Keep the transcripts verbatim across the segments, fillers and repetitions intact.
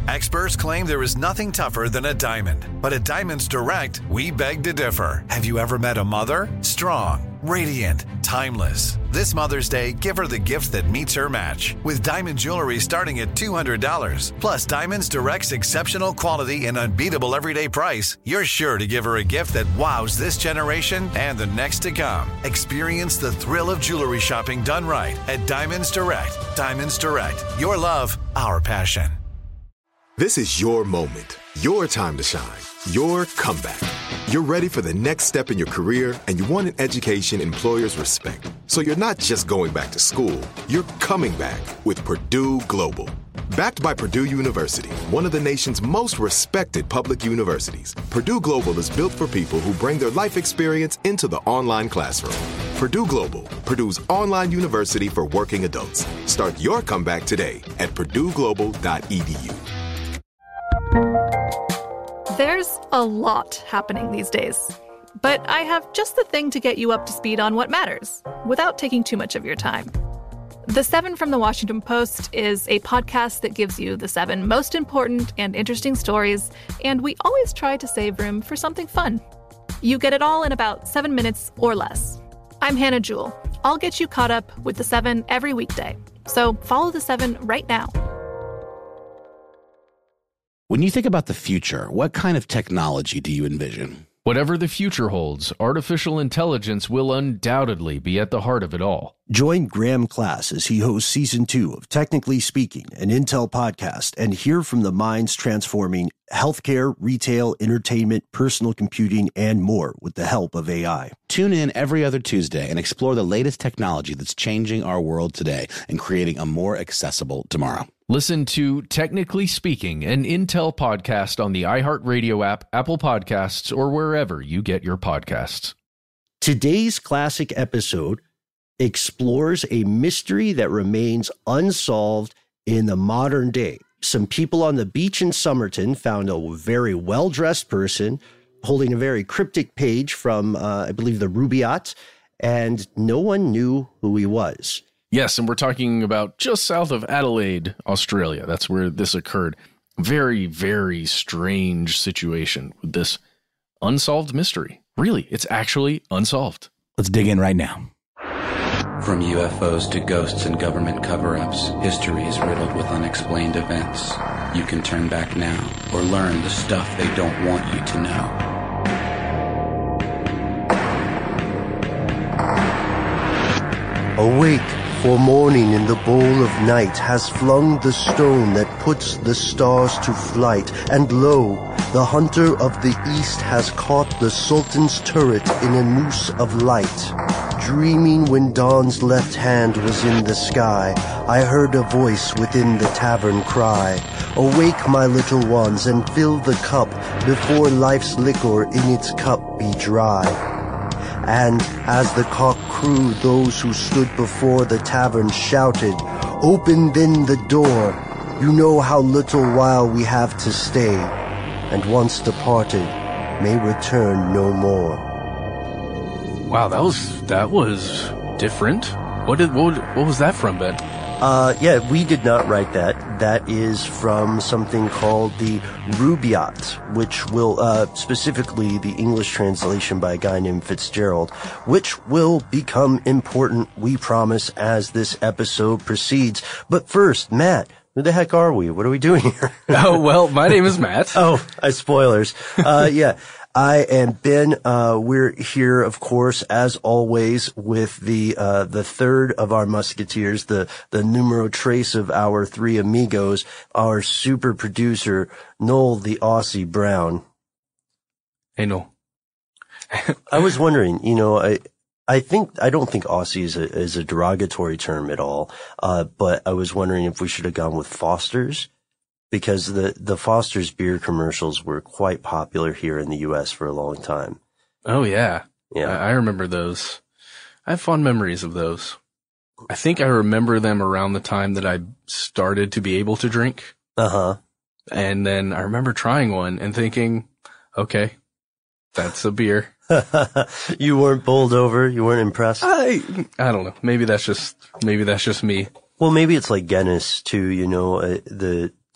Experts claim there is nothing tougher than a diamond. But at Diamonds Direct, we beg to differ. Have you ever met a mother? Strong, radiant, timeless. This Mother's Day, give her the gift that meets her match. With diamond jewelry starting at two hundred dollars. Plus Diamonds Direct's exceptional quality and unbeatable everyday price, you're sure to give her a gift that wows this generation and the next to come. Experience the thrill of jewelry shopping done right at Diamonds Direct. Diamonds Direct. Your love, our passion. This is your moment, your time to shine, your comeback. You're ready for the next step in your career, and you want an education employers respect. So you're not just going back to school, you're coming back with Purdue Global. Backed by Purdue University, one of the nation's most respected public universities, Purdue Global is built for people who bring their life experience into the online classroom. Purdue Global, Purdue's online university for working adults. Start your comeback today at purdue global dot e d u. There's a lot happening these days, but I have just the thing to get you up to speed on what matters, without taking too much of your time. The Seven from the Washington Post is a podcast that gives you the seven most important and interesting stories, and we always try to save room for something fun. You get it all in about seven minutes or less. I'm Hannah Jewell. I'll get you caught up with the Seven every weekday, so follow the Seven right now. When you think about the future, what kind of technology do you envision? Whatever the future holds, artificial intelligence will undoubtedly be at the heart of it all. Join Graham Class as he hosts Season two of Technically Speaking, an Intel podcast, and hear from the minds transforming healthcare, retail, entertainment, personal computing, and more with the help of A I. Tune in every other Tuesday and explore the latest technology that's changing our world today and creating a more accessible tomorrow. Listen to Technically Speaking, an Intel podcast on the iHeartRadio app, Apple Podcasts, or wherever you get your podcasts. Today's classic episode explores a mystery that remains unsolved in the modern day. Some people on the beach in Somerton found a very well-dressed person holding a very cryptic page from, uh, I believe, the Rubaiyat, and no one knew who he was. Yes, and we're talking about just south of Adelaide, Australia. That's where this occurred. Very, very strange situation with this unsolved mystery. Really, it's actually unsolved. Let's dig in right now. From U F Os to ghosts and government cover-ups, history is riddled with unexplained events. You can turn back now or learn the stuff they don't want you to know. Awake, for morning in the bowl of night has flung the stone that puts the stars to flight, and lo, the hunter of the east has caught the sultan's turret in a noose of light. Dreaming when dawn's left hand was in the sky, I heard a voice within the tavern cry, awake, my little ones, and fill the cup before life's liquor in its cup be dry. And as the cock crew, those who stood before the tavern shouted, open then the door, you know how little while we have to stay, and once departed, may return no more. Wow, that was that was different. What did what, what was that from, Ben? Uh, yeah, we did not write that. That is from something called the Rubaiyat, which will, uh, specifically the English translation by a guy named Fitzgerald, which will become important, we promise, as this episode proceeds. But first, Matt, who the heck are we? What are we doing here? Oh, well, my name is Matt. oh, uh, spoilers. Uh, yeah. I am Ben. Uh, we're here, of course, as always, with the uh, the third of our musketeers, the the numero tres of our three amigos, our super producer, Noel the Aussie Brown. Hey, Noel. I was wondering, you know, I I think I don't think Aussie is a is a derogatory term at all, uh, but I was wondering if we should have gone with Foster's. Because the, the Foster's beer commercials were quite popular here in the U S for a long time. Oh, yeah. Yeah. I, I remember those. I have fond memories of those. I think I remember them around the time that I started to be able to drink. Uh-huh. And then I remember trying one and thinking, okay, that's a beer. You weren't bowled over? You weren't impressed? I, I don't know. Maybe that's just, maybe that's just me. Well, maybe it's like Guinness too, you know, uh, the,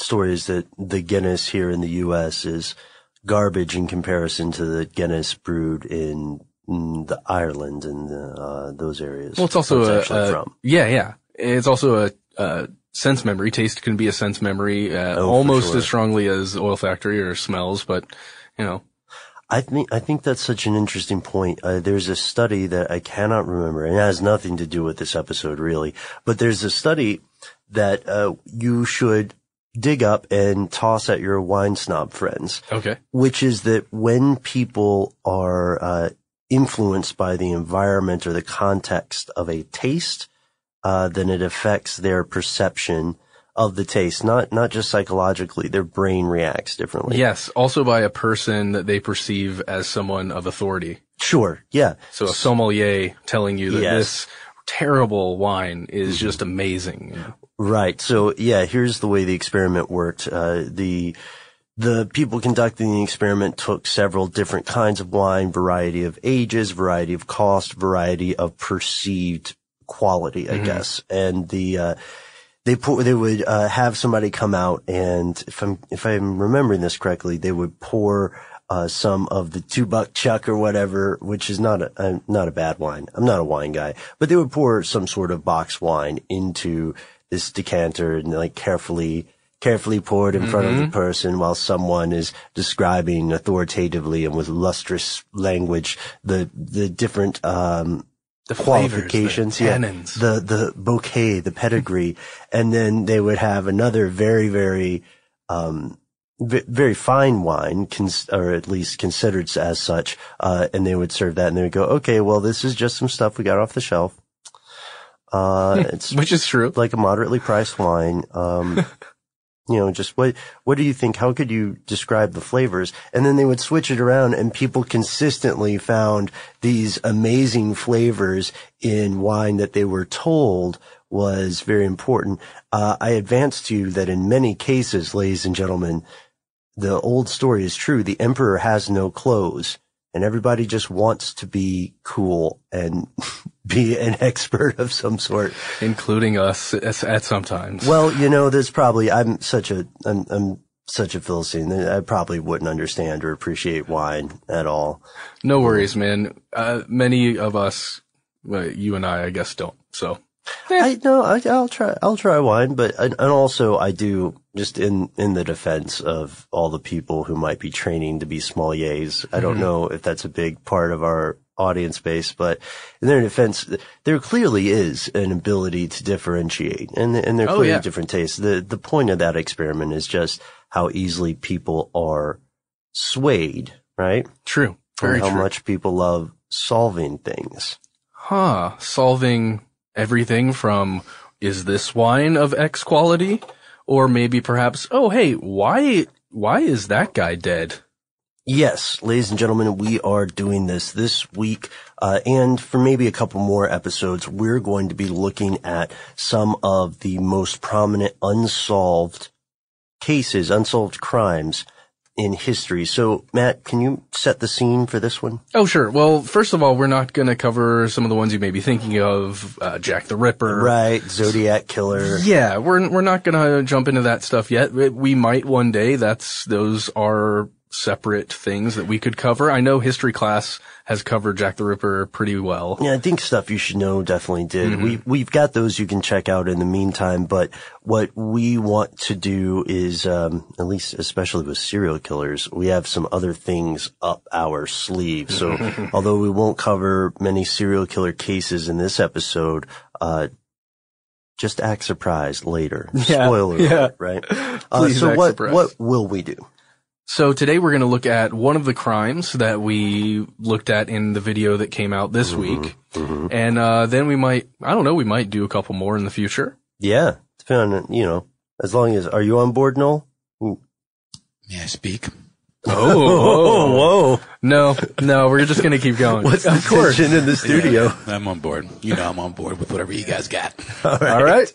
stories that the Guinness here in the U S is garbage in comparison to the Guinness brewed in, in the Ireland and the, uh, those areas. Well, it's also a, actually a from. yeah, yeah. It's also a, a sense memory. Taste can be a sense memory, uh, Oh, for almost sure. as strongly as oil factory or smells, but you know. I think I think that's such an interesting point. Uh, there's a study that I cannot remember, and it has nothing to do with this episode really. But there's a study that uh, you should dig up and toss at your wine snob friends. Okay. Which is that when people are uh, influenced by the environment or the context of a taste, uh, then it affects their perception of the taste, not not just psychologically. Their brain reacts differently. Yes, also by a person that they perceive as someone of authority. Sure, yeah. So a sommelier telling you that Yes. this terrible wine is just amazing. Right. So yeah, here's the way the experiment worked. Uh, the the people conducting the experiment took several different kinds of wine, variety of ages, variety of cost, variety of perceived quality, I Mhm. guess, and the uh, They put, they would, uh, have somebody come out and if I'm, if I'm remembering this correctly, they would pour, uh, some of the two buck chuck or whatever, which is not a, uh, not a bad wine. I'm not a wine guy, but they would pour some sort of box wine into this decanter and like carefully, carefully pour it in front of the Mhm. person while someone is describing authoritatively and with lustrous language the, the different, um, The qualifications, flavors, the yeah, tannins. the the bouquet, the pedigree, and then they would have another very very um v- very fine wine, cons- or at least considered as such, uh, and they would serve that, and they would go, okay, well, this is just some stuff we got off the shelf. Uh, it's Which is true. like a moderately priced wine. Um, you know, just what, what do you think? How could you describe the flavors? And then they would switch it around and people consistently found these amazing flavors in wine that they were told was very important. Uh, I advance to you that in many cases, ladies and gentlemen, the old story is true. The emperor has no clothes and everybody just wants to be cool and be an expert of some sort. Including us at, at sometimes. Well, you know, there's probably, I'm such a, I'm, I'm such a Philistine that I probably wouldn't understand or appreciate wine at all. No worries, man. Uh, many of us, well, you and I, I guess, don't. So. I no, I, I'll try. I'll try wine, but and also I do just in in the defense of all the people who might be training to be sommeliers. I don't Mhm. know if that's a big part of our audience base, but in their defense, there clearly is an ability to differentiate, and and there are Oh, clearly yeah. different tastes. The the point of that experiment is just how easily people are swayed, right? True. Very and how true. much people love solving things. Huh. Solving everything from, is this wine of X quality? Or maybe perhaps, oh, hey, why, why is that guy dead? Yes, ladies and gentlemen, we are doing this this week, uh, and for maybe a couple more episodes, we're going to be looking at some of the most prominent unsolved cases, unsolved crimes in history. So, Matt, can you set the scene for this one? Oh, sure. Well, first of all, we're not going to cover some of the ones you may be thinking of, uh, Jack the Ripper. Right, Zodiac Killer. Yeah, we're, we're not going to jump into that stuff yet. We- We might one day. That's, those are separate things that we could cover. I know history class has covered Jack the Ripper pretty well. Yeah, I think Stuff You Should Know definitely did. Mhm. We, we've got those you can check out in the meantime, but what we want to do is, um, at least especially with serial killers, we have some other things up our sleeve. So although we won't cover many serial killer cases in this episode, uh, just act surprised later. Yeah, Spoiler yeah. alert, right? Uh, Please so act what, surprised. what will we do? So today we're going to look at one of the crimes that we looked at in the video that came out this week. Mm-hmm. And, uh, then we might, I don't know, we might do a couple more in the future. Yeah. Depending on, you know, as long as, are you on board, Noel? May I speak? Oh, whoa. No, no, we're just going to keep going. What's the tension in the studio? Yeah, yeah, I'm on board. You know I'm on board with whatever you guys got. All right. All right.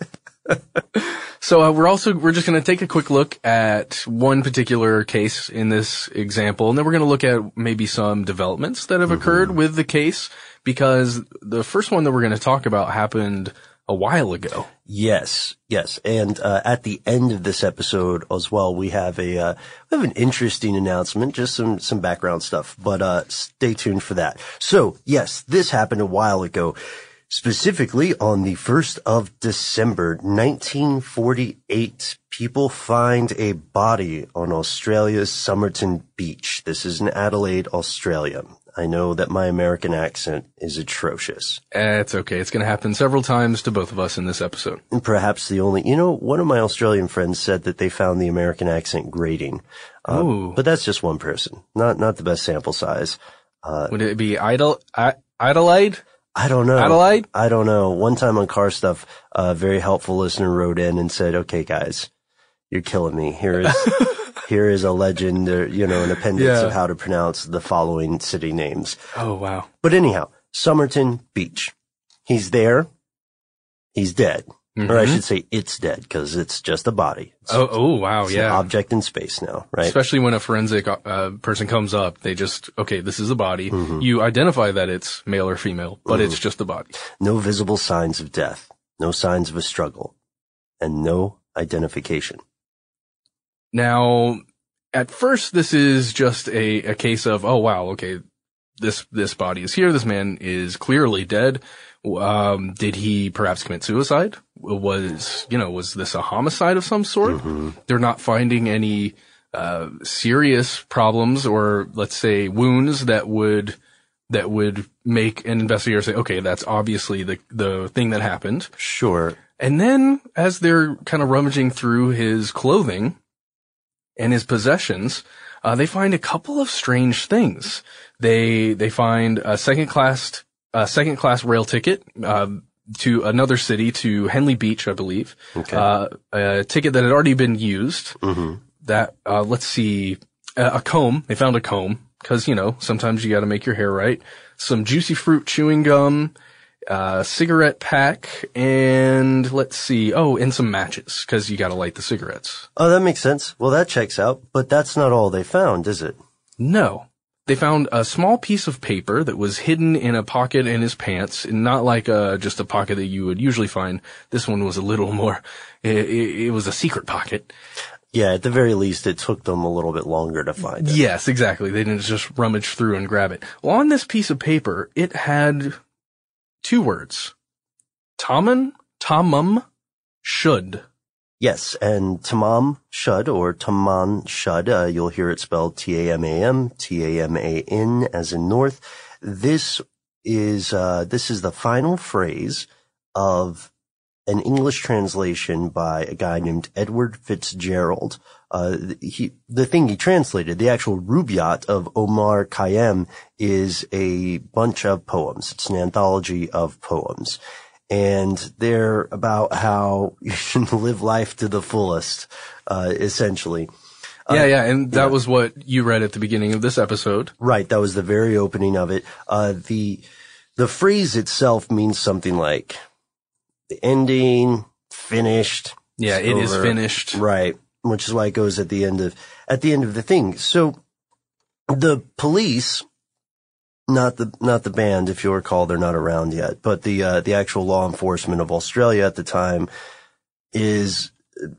So uh, we're also, we're just going to take a quick look at one particular case in this example, and then we're going to look at maybe some developments that have Mm-hmm. occurred with the case, because the first one that we're going to talk about happened a while ago. Yes, yes. And uh, at the end of this episode as well, we have a uh, we have an interesting announcement, just some some background stuff. But uh, stay tuned for that. So, yes, this happened a while ago, specifically on the first of December, nineteen forty-eight. People find a body on Australia's Somerton Beach. This is in Adelaide, Australia. I know that my American accent is atrocious. Eh, it's okay. It's going to happen several times to both of us in this episode. And perhaps the only, you know, one of my Australian friends said that they found the American accent grating. Um, Ooh. But that's just one person. Not, not the best sample size. Uh, Would it be Idle, I, Adelaide? I don't know. Adelaide? I don't know. One time on Car Stuff, a very helpful listener wrote in and said, okay, guys, you're killing me. Here is, here is a legend, or, you know, an appendix Yeah. of how to pronounce the following city names. Oh, wow. But anyhow, Somerton Beach. He's there. He's dead. Mm-hmm. Or I should say it's dead, because it's just a body. It's, Oh, oh, wow. it's Yeah. an object in space now, right? Especially when a forensic uh, person comes up, they just, okay, this is a body. Mm-hmm. You identify that it's male or female, but it's just a body. No visible signs of death. No signs of a struggle. And no identification. Now, at first, this is just a, a case of, oh, wow, okay, this, this body is here. This man is clearly dead. Um, did he perhaps commit suicide? Was, you know, was this a homicide of some sort? Mm-hmm. They're not finding any, uh, serious problems or, let's say, wounds that would, that would make an investigator say, okay, that's obviously the, the thing that happened. Sure. And then, as they're kind of rummaging through his clothing and his possessions, uh, they find a couple of strange things. They, they find a second class, a second class rail ticket, uh, to another city, to Henley Beach, I believe. Okay. Uh, a ticket that had already been used. Mm-hmm. That, uh, let's see, a, a comb. They found a comb. Cause, you know, sometimes you gotta make your hair right. Some juicy fruit chewing gum, uh, cigarette pack, and let's see, oh, and some matches, cause you gotta light the cigarettes. Oh, that makes sense. Well, that checks out, but that's not all they found, is it? No. They found a small piece of paper that was hidden in a pocket in his pants, and not like a, just a pocket that you would usually find. This one was a little more, it, it, it was a secret pocket. Yeah, at the very least, it took them a little bit longer to find it. Yes, exactly. They didn't just rummage through and grab it. Well, on this piece of paper, it had two words. Taman, Tamam, should. Yes, and Tamam Shud, or Taman Shud, uh, you'll hear it spelled T A M A M, T A M A N, as in north. This is, uh, this is the final phrase of an English translation by a guy named Edward Fitzgerald. Uh, he, the thing he translated, the actual Rubaiyat of Omar Khayyam, is a bunch of poems. It's an anthology of poems. And they're about how you should live life to the fullest, uh, essentially. Yeah, uh, yeah, and that yeah. was what you read at the beginning of this episode. Right, that was the very opening of it. Uh, the, the phrase itself means something like, the ending, finished. Yeah, it is finished. Right. Which is why it goes at the end of, at the end of the thing. So the police, not the, not the band, if you'll recall, they're not around yet, but the, uh, the actual law enforcement of Australia at the time is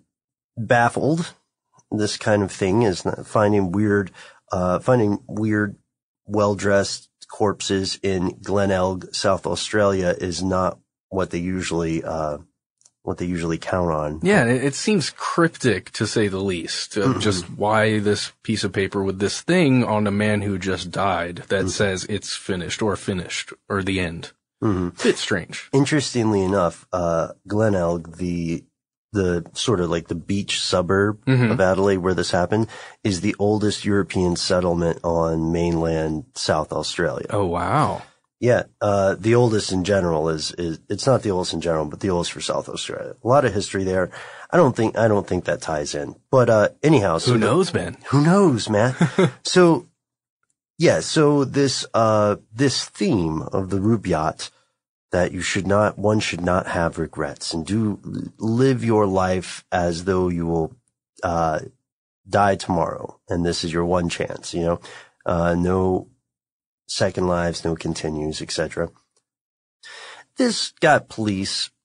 baffled. This kind of thing is finding weird, uh, finding weird, well-dressed corpses in Glenelg, South Australia is not what they usually, uh, what they usually count on. Yeah, and it, it seems cryptic to say the least. Uh, just why this piece of paper with this thing on a man who just died that mm-hmm. says it's finished or finished or the end. Mm-hmm. Bit strange. Interestingly enough, uh, Glenelg, the, the sort of like the beach suburb mm-hmm. of Adelaide where this happened, is the oldest European settlement on mainland South Australia. Oh, wow. Yeah, uh, the oldest in general is, is, it's not the oldest in general, but the oldest for South Australia. A lot of history there. I don't think, I don't think that ties in. But, uh, anyhow. So who knows, the, man? Who knows, man? So, yeah, so this, uh, this theme of the Rubaiyat, that you should not, one should not have regrets and do live your life as though you will, uh, die tomorrow. And this is your one chance, you know, uh, no, second lives, no continues, et cetera. This got police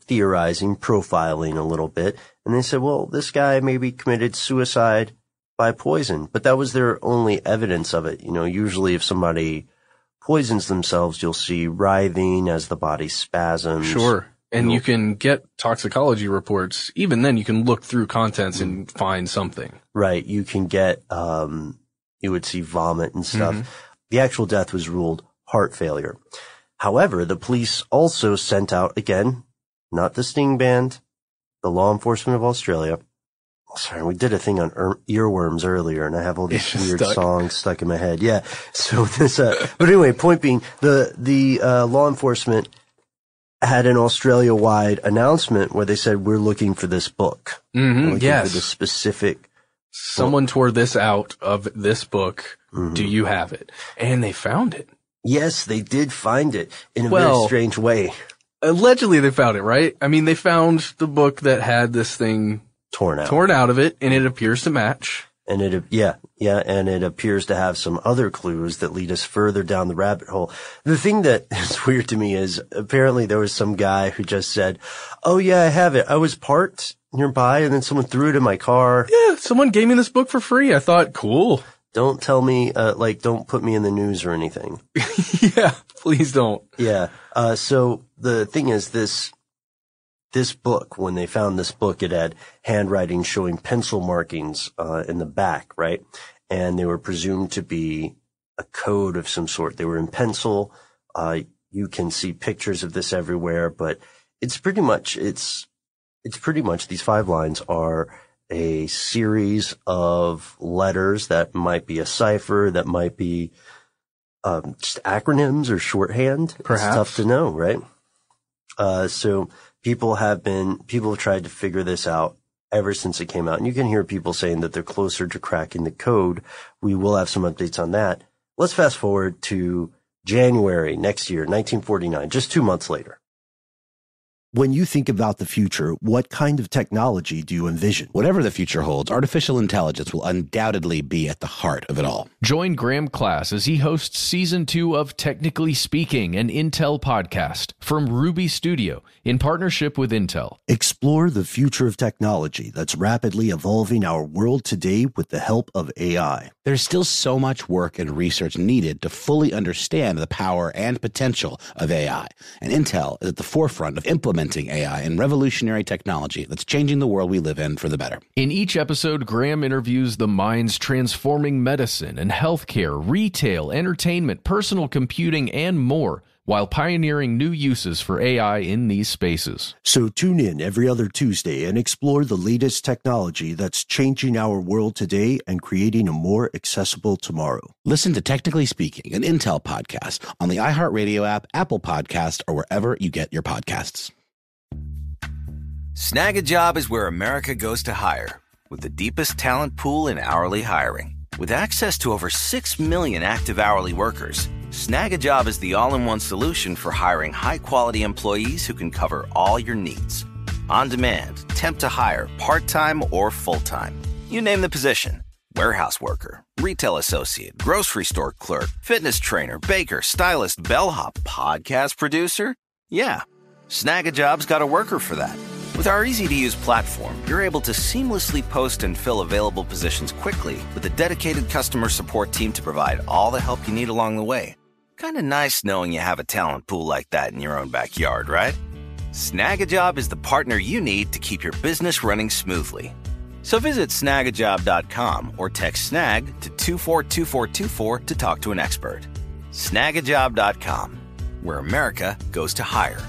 theorizing, profiling a little bit. And they said, well, this guy maybe committed suicide by poison. But that was their only evidence of it. You know, usually if somebody poisons themselves, you'll see writhing as the body spasms. Sure. And You'll- you can get toxicology reports. Even then, you can look through contents and find something. Right. You can get, um, you would see vomit and stuff. Mm-hmm. The actual death was ruled heart failure. However, the police also sent out, again, not the Sting Band, the law enforcement of Australia. Sorry, we did a thing on er- earworms earlier, and I have all these It's weird stuck. songs stuck in my head. Yeah. So this, uh, but anyway, point being, the, the, uh, law enforcement had an Australia-wide announcement where they said, we're looking for this book. Mm-hmm. We're looking Yes. for the specific. Someone tore this out of this book. Mm-hmm. Do you have it? And they found it. Yes, they did find it in a Well- very strange way. Allegedly, they found it, right? I mean, they found the book that had this thing Torn out. torn out of it, and it appears to match. And it, yeah, yeah, and it appears to have some other clues that lead us further down the rabbit hole. The thing that is weird to me is apparently there was some guy who just said, oh yeah, I have it. I was parked nearby and then someone threw it in my car. Yeah, someone gave me this book for free. I thought, cool. Don't tell me, uh, like, don't put me in the news or anything. Yeah, please don't. Yeah. Uh, so the thing is this, this book, when they found this book, it had handwriting showing pencil markings, uh, in the back, right? And they were presumed to be a code of some sort. They were in pencil. Uh, you can see pictures of this everywhere, but it's pretty much, it's, it's pretty much these five lines are a series of letters that might be a cipher, that might be, um, just acronyms or shorthand. Perhaps. It's tough to know, right? Uh, so people have been, people have tried to figure this out ever since it came out. And you can hear people saying that they're closer to cracking the code. We will have some updates on that. Let's fast forward to January next year, nineteen forty-nine, just two months later. When you think about the future, what kind of technology do you envision? Whatever the future holds, artificial intelligence will undoubtedly be at the heart of it all. Join Graham Class as he hosts season two of Technically Speaking, an Intel podcast from Ruby Studio in partnership with Intel. Explore the future of technology that's rapidly evolving our world today with the help of A I. There's still so much work and research needed to fully understand the power and potential of A I. And Intel is at the forefront of implementing A I and revolutionary technology that's changing the world we live in for the better. In each episode, Graham interviews the minds transforming medicine and healthcare, retail, entertainment, personal computing, and more, while pioneering new uses for A I in these spaces. So tune in every other Tuesday and explore the latest technology that's changing our world today and creating a more accessible tomorrow. Listen to Technically Speaking, an Intel podcast on the iHeartRadio app, Apple Podcast, or wherever you get your podcasts. Snag a Job is where America goes to hire, with the deepest talent pool in hourly hiring. With access to over six million active hourly workers, Snag a Job is the all-in-one solution for hiring high-quality employees who can cover all your needs. On demand, temp to hire, part-time or full-time. You name the position. Warehouse worker, retail associate, grocery store clerk, fitness trainer, baker, stylist, bellhop, podcast producer. Yeah, Snag a Job's got a worker for that. With our easy-to-use platform, you're able to seamlessly post and fill available positions quickly with a dedicated customer support team to provide all the help you need along the way. Kind of nice knowing you have a talent pool like that in your own backyard, right? Snag a Job is the partner you need to keep your business running smoothly. So visit snag a job dot com or text snag to two four two four two four to talk to an expert. snag a job dot com, where America goes to hire.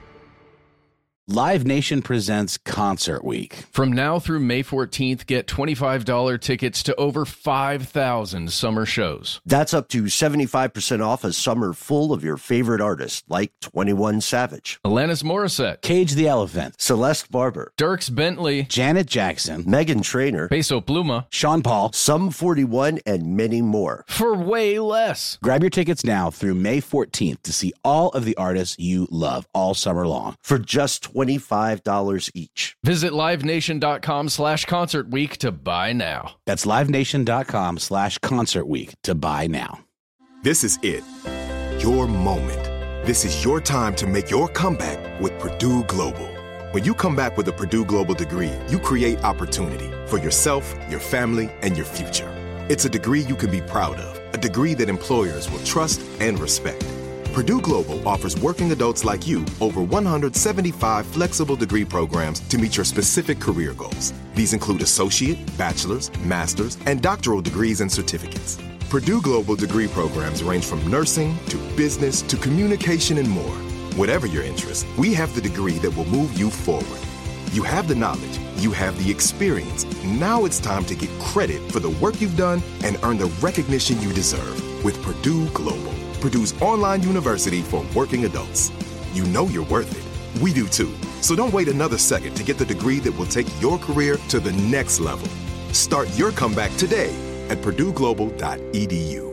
Live Nation presents Concert Week. From now through May fourteenth, get twenty-five dollars tickets to over five thousand summer shows. That's up to seventy-five percent off a summer full of your favorite artists, like twenty-one Savage, Alanis Morissette, Cage the Elephant, Celeste Barber, Dierks Bentley, Janet Jackson, Meghan Trainor, Peso Pluma, Sean Paul, Sum forty-one, and many more. For way less. Grab your tickets now through May fourteenth to see all of the artists you love all summer long. For just twenty-five dollars each. Visit livenation.com slash concert week to buy now. That's livenation.com slash concert week to buy now. This is it. Your moment. This is your time to make your comeback with Purdue Global. When you come back with a Purdue Global degree, you create opportunity for yourself, your family, and your future. It's a degree you can be proud of, a degree that employers will trust and respect. Purdue Global offers working adults like you over one hundred seventy-five flexible degree programs to meet your specific career goals. These include associate, bachelor's, master's, and doctoral degrees and certificates. Purdue Global degree programs range from nursing to business to communication and more. Whatever your interest, we have the degree that will move you forward. You have the knowledge, you have the experience. Now it's time to get credit for the work you've done and earn the recognition you deserve with Purdue Global, Purdue's online university for working adults. You know you're worth it. We do too. So don't wait another second to get the degree that will take your career to the next level. Start your comeback today at purdue global dot e d u.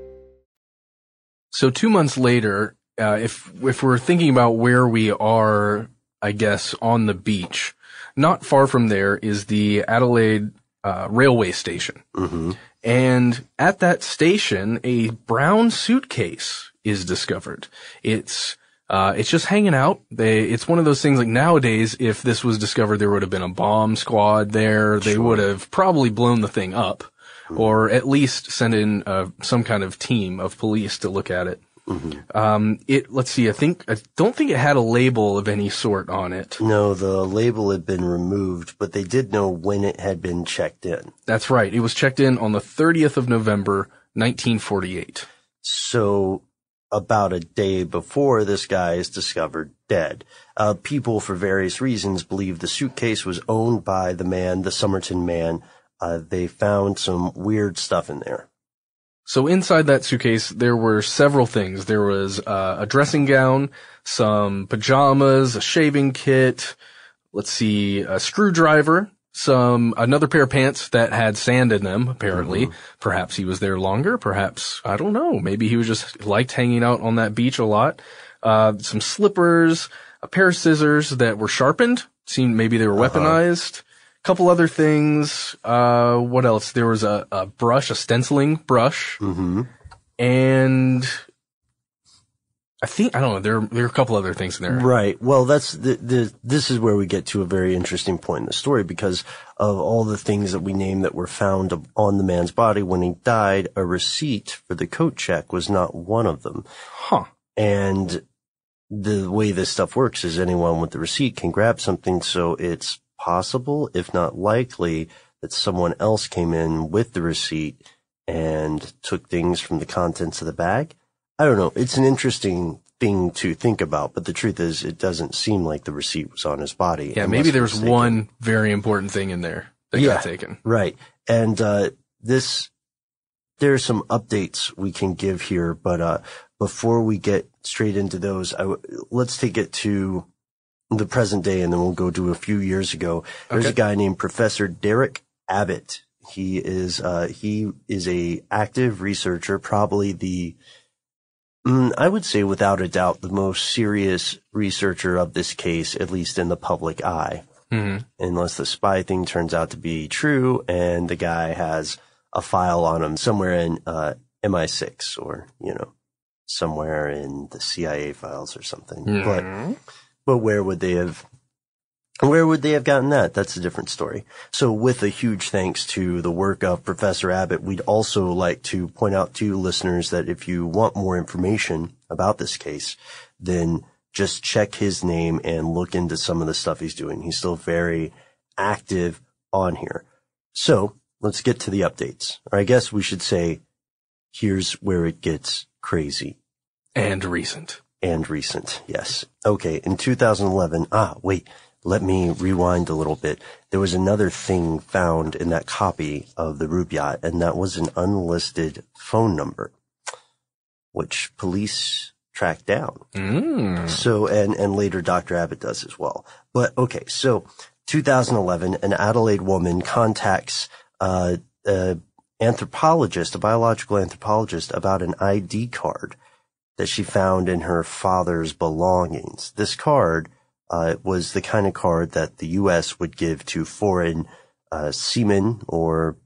So two months later, Uh, if, if we're thinking about where we are, I guess, on the beach, not far from there is the Adelaide, uh, railway station. Mm-hmm. And at that station, a brown suitcase is discovered. It's, uh, it's just hanging out. They, it's one of those things like nowadays, if this was discovered, there would have been a bomb squad there. They Sure. would have probably blown the thing up, mm-hmm. or at least sent in, uh, some kind of team of police to look at it. Mm-hmm. Um, it, let's see, I think, I don't think it had a label of any sort on it. No, the label had been removed, but they did know when it had been checked in. That's right. It was checked in on the thirtieth of November, nineteen forty-eight. So about a day before this guy is discovered dead. Uh, people, for various reasons, believe the suitcase was owned by the man, the Somerton man. Uh, they found some weird stuff in there. So inside that suitcase, there were several things. There was uh, a dressing gown, some pajamas, a shaving kit, let's see, a screwdriver, some, another pair of pants that had sand in them, apparently. Mm-hmm. Perhaps he was there longer. Perhaps, I don't know. Maybe he was just liked hanging out on that beach a lot. Uh, some slippers, a pair of scissors that were sharpened. Seemed maybe they were Uh-huh. weaponized. Couple other things. Uh, what else? There was a, a brush, a stenciling brush. Mm-hmm. And I think, I don't know, there, there are a couple other things in there. Right. Well, that's the, the, this is where we get to a very interesting point in the story because of all the things that we named that were found on the man's body when he died. A receipt for the coat check was not one of them. Huh. And the way this stuff works is anyone with the receipt can grab something, so it's possible, if not likely, that someone else came in with the receipt and took things from the contents of the bag. I don't know. It's an interesting thing to think about, but the truth is it doesn't seem like the receipt was on his body. Yeah, maybe there was one very important thing in there that yeah, got taken. Right. And uh this, there's some updates we can give here, but uh before we get straight into those, I w- let's take it to the present day, and then we'll go to a few years ago. There's Okay. a guy named Professor Derek Abbott. He is, uh, he is a active researcher, probably the, mm, I would say without a doubt, the most serious researcher of this case, at least in the public eye. Mm-hmm. Unless the spy thing turns out to be true and the guy has a file on him somewhere in, uh, M I six or, you know, somewhere in the C I A files or something. Mm-hmm. But, But where would they have, where would they have gotten that? That's a different story. So with a huge thanks to the work of Professor Abbott, we'd also like to point out to listeners that if you want more information about this case, then just check his name and look into some of the stuff he's doing. He's still very active on here. So let's get to the updates. Or I guess we should say, here's where it gets crazy. And recent. And recent, yes. Okay, in two thousand eleven, ah, wait, let me rewind a little bit. There was another thing found in that copy of the Rubaiyat, and that was an unlisted phone number, which police tracked down. Mm. So, and, and later Doctor Abbott does as well. But, okay, so two thousand eleven, an Adelaide woman contacts uh, a anthropologist, a biological anthropologist, about an I D card that she found in her father's belongings. This card uh, was the kind of card that the U S would give to foreign uh, seamen, or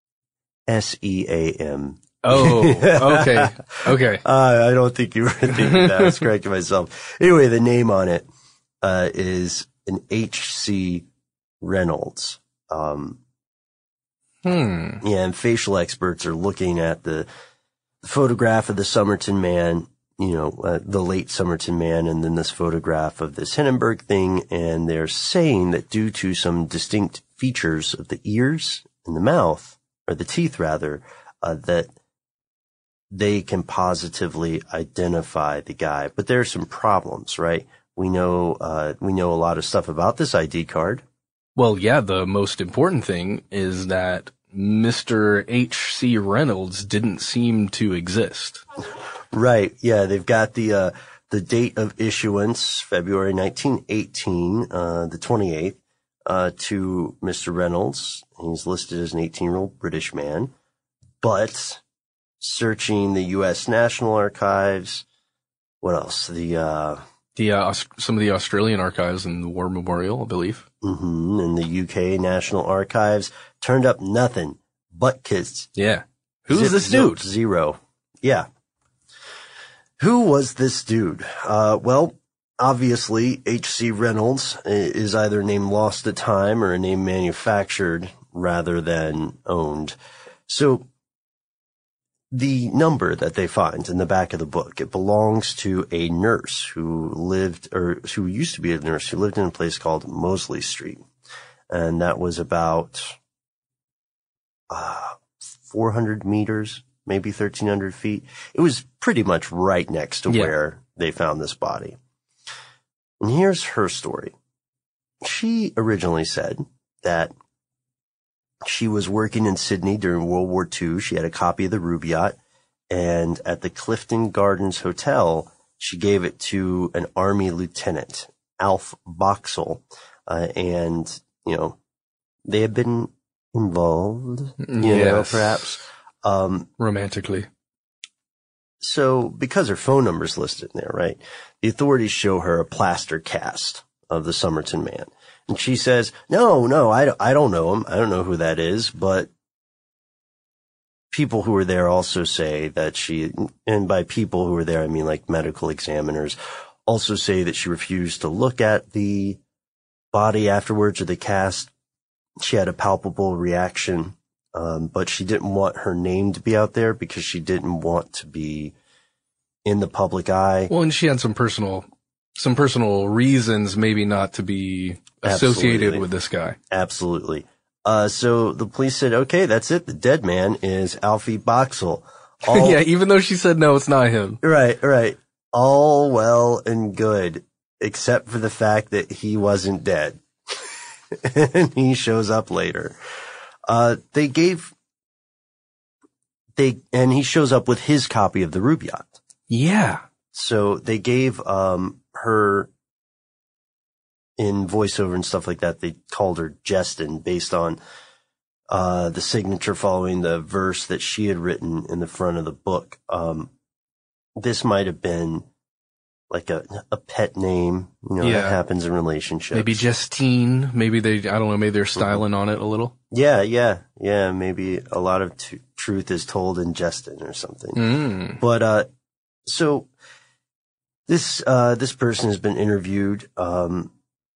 S E A M. Oh, okay, okay. Uh, I don't think you were thinking that. I was correcting myself. Anyway, the name on it uh, is an H C Reynolds. Um, Hmm. Yeah, and facial experts are looking at the photograph of the Somerton man, you know, uh, the late Somerton man, and then this photograph of this Hindenburg thing, and they're saying that due to some distinct features of the ears and the mouth, or the teeth rather, uh, that they can positively identify the guy. But there are some problems, right? We know, uh, we know a lot of stuff about this I D card. Well, yeah, the most important thing is that Mister H C Reynolds didn't seem to exist. Right. Yeah, they've got the uh the date of issuance, February nineteen eighteen, uh the twenty-eighth, uh to Mister Reynolds. He's listed as an eighteen-year-old British man. But searching the U S National Archives, what else? The uh The uh, some of the Australian archives and the War Memorial, I believe. Mm-hmm. And the U K National Archives turned up nothing but kids. Yeah. Who's Zip, this dude? Zip, zero. Yeah. Who was this dude? Uh, well, obviously H C Reynolds is either a name lost to time or a name manufactured rather than owned. So the number that they find in the back of the book, it belongs to a nurse who lived, or who used to be a nurse who lived in a place called Mosley Street. And that was about, uh, four hundred meters, maybe thirteen hundred feet. It was pretty much right next to yeah. where they found this body. And here's her story. She originally said that she was working in Sydney during World War Two. She had a copy of the Rubaiyat, and at the Clifton Gardens Hotel, she gave it to an Army lieutenant, Alf Boxall, uh, and, you know, they had been involved, you yes. know, perhaps. Um, romantically. So, because her phone number's listed in there, right, the authorities show her a plaster cast of the Somerton man. And she says, no, no, I, I don't know him. I don't know who that is. But people who were there also say that she, and by people who were there, I mean like medical examiners, also say that she refused to look at the body afterwards or the cast. She had a palpable reaction, um, but she didn't want her name to be out there because she didn't want to be in the public eye. Well, and she had some personal, some personal reasons maybe not to be associated Absolutely. with this guy. Absolutely. Uh, so the police said, okay, that's it. The dead man is Alfie Boxall. All, yeah, even though she said no, it's not him. Right, right. All well and good, except for the fact that he wasn't dead. And he shows up later. Uh, they gave, they, and he shows up with his copy of the Rubaiyat. Yeah. So they gave, um, her, in voiceover and stuff like that, they called her Justin based on uh the signature following the verse that she had written in the front of the book. Um this might have been like a a pet name, you know, yeah. that happens in relationships. Maybe Justine. Maybe they, I don't know, maybe they're styling on it a little. Yeah, yeah, yeah. Maybe a lot of t- truth is told in Justin or something. Mm. But uh so this uh this person has been interviewed. Um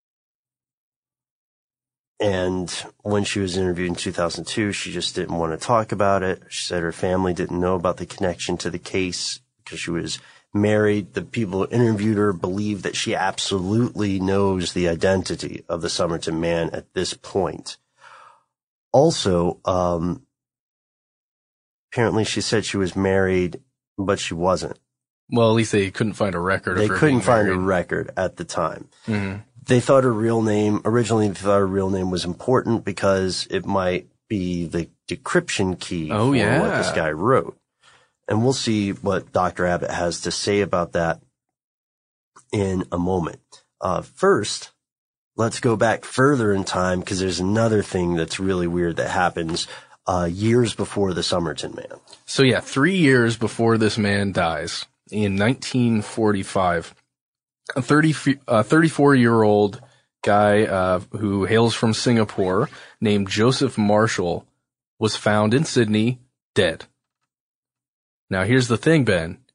And when she was interviewed in two thousand two, she just didn't want to talk about it. She said her family didn't know about the connection to the case because she was married. The people who interviewed her believe that she absolutely knows the identity of the Somerton man at this point. Also, um, apparently she said she was married, but she wasn't. Well, at least they couldn't find a record They of her couldn't being find a married. record at the time. Mm-hmm. They thought her real name, originally they thought her real name was important because it might be the decryption key Oh, for yeah. what this guy wrote. And we'll see what Doctor Abbott has to say about that in a moment. Uh, first, let's go back further in time because there's another thing that's really weird that happens uh, years before the Somerton man. So yeah, three years before this man dies, in nineteen forty-five, a thirty, uh, thirty-four-year-old guy uh, who hails from Singapore named Joseph Marshall was found in Sydney dead. Now here's the thing, Ben.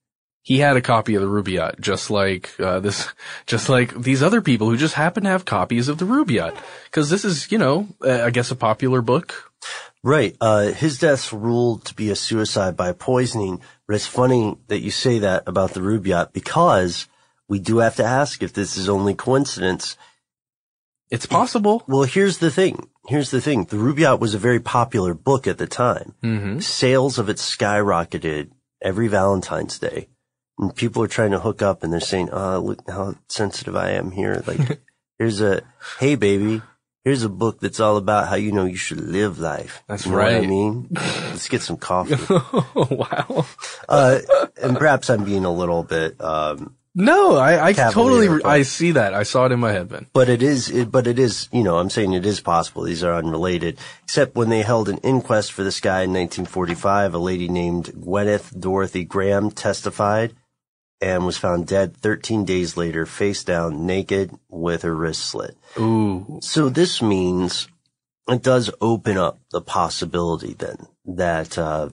he had a copy of the Rubaiyat, just like uh, this, just like these other people who just happen to have copies of the Rubaiyat, because this is, you know, uh, I guess a popular book. Right. Uh, his death's ruled to be a suicide by poisoning, but it's funny that you say that about the Rubaiyat, because we do have to ask if this is only coincidence. It's possible. Well, here's the thing. Here's the thing. The Rubaiyat was a very popular book at the time. Mm-hmm. Sales of it skyrocketed every Valentine's Day. And people are trying to hook up and they're saying, oh, look how sensitive I am here. Like, here's a, hey, baby, here's a book that's all about how, you know, you should live life. That's you know right. what I mean? Let's get some coffee. Oh, wow. Uh, and perhaps I'm being a little bit, um, No, I, I Cavalier, totally, but- I see that. I saw it in my head, Ben. But it is, it, but it is, you know, I'm saying it is possible. These are unrelated. Except when they held an inquest for this guy in nineteen forty-five, a lady named Gwyneth Dorothy Graham testified and was found dead thirteen days later, face down, naked, with her wrist slit. Ooh. So this means it does open up the possibility then that, uh,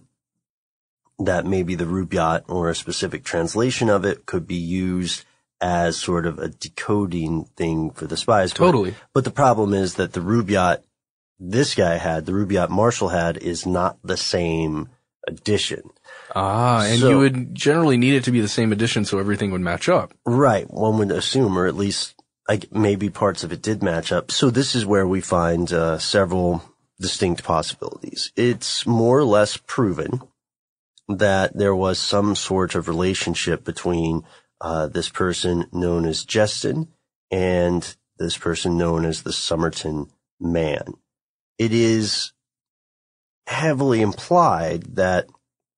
that maybe the Rubaiyat or a specific translation of it could be used as sort of a decoding thing for the spies. Totally. But, but the problem is that the Rubaiyat this guy had, the Rubaiyat Marshall had, is not the same edition. Ah, and So- you would generally need it to be the same edition so everything would match up. Right. One would assume, or at least like maybe parts of it did match up. So this is where we find uh, several distinct possibilities. It's more or less proven that there was some sort of relationship between uh, this person known as Jeston and this person known as the Somerton Man. It is heavily implied that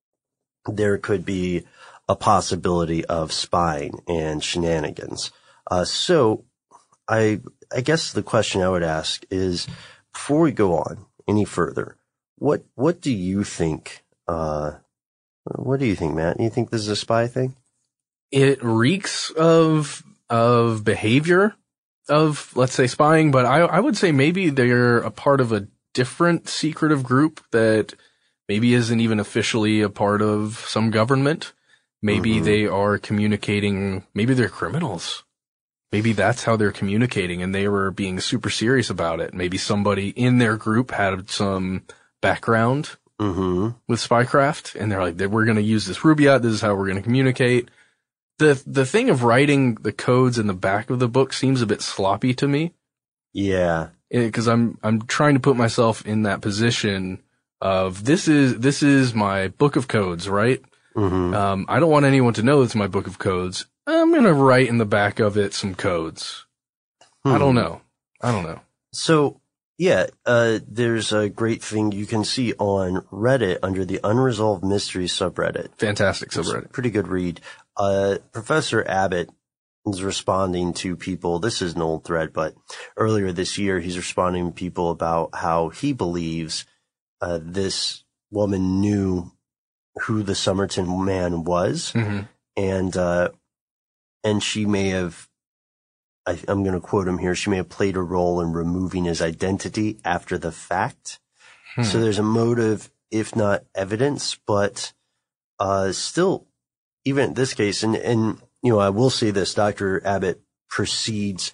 there could be a possibility of spying and shenanigans. Uh, so I, I guess the question I would ask is, before we go on any further, what, what do you think, uh, what do you think, Matt? Do you think this is a spy thing? It reeks of, of behavior of, let's say, spying, but I, I would say maybe they're a part of a different secretive group that maybe isn't even officially a part of some government. Maybe Mhm. they are communicating, maybe they're criminals. Maybe that's how they're communicating and they were being super serious about it. Maybe somebody in their group had some background Mm-hmm. with spycraft and they're like, we're going to use this Rubaiyat. This is how we're going to communicate. The, the thing of writing the codes in the back of the book seems a bit sloppy to me. Yeah. Because I'm, I'm trying to put myself in that position of this is, this is my book of codes, right? Mm-hmm. Um, I don't want anyone to know it's my book of codes. I'm going to write in the back of it some codes. I Hmm. don't know. I don't know. So, yeah, uh, there's a great thing you can see on Reddit under the Unresolved Mysteries subreddit. Fantastic It's a subreddit. pretty good read. Uh, Professor Abbott is responding to people. This is an old thread, but earlier this year, he's responding to people about how he believes, uh, this woman knew who the Somerton Man was. Mm-hmm. And, uh, and she may have, I, I'm going to quote him here, she may have played a role in removing his identity after the fact. Hmm. So there's a motive, if not evidence, but, uh, still, even in this case, and, and, you know, I will say this, Doctor Abbott proceeds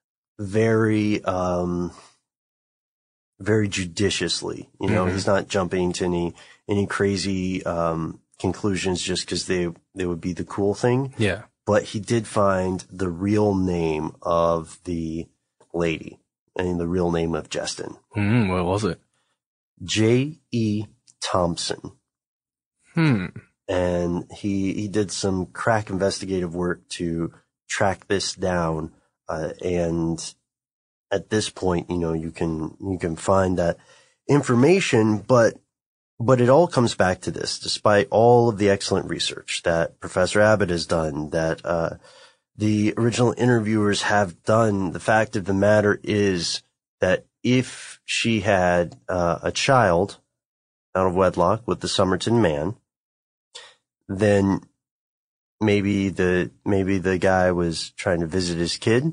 very, um, very judiciously. You know, Mhm. he's not jumping to any, any crazy, um, conclusions just because they, they would be the cool thing. Yeah. But he did find the real name of the lady and the real name of Jeston. Mm, what was it? J E. Thompson. Hmm. And he, he did some crack investigative work to track this down. Uh, and at this point, you know, you can, you can find that information, but, but it all comes back to this, despite all of the excellent research that Professor Abbott has done, that, uh, the original interviewers have done. The fact of the matter is that if she had, uh, a child out of wedlock with the Somerton Man, then maybe the, maybe the guy was trying to visit his kid.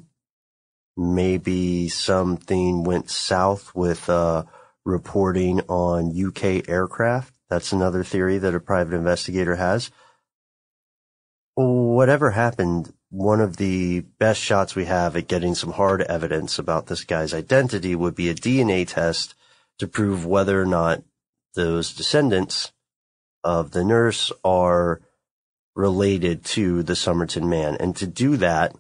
Maybe something went south with, uh, reporting on U K aircraft. That's another theory that a private investigator has. Whatever happened, one of the best shots we have at getting some hard evidence about this guy's identity would be a D N A test to prove whether or not those descendants of the nurse are related to the Somerton man. And to do that,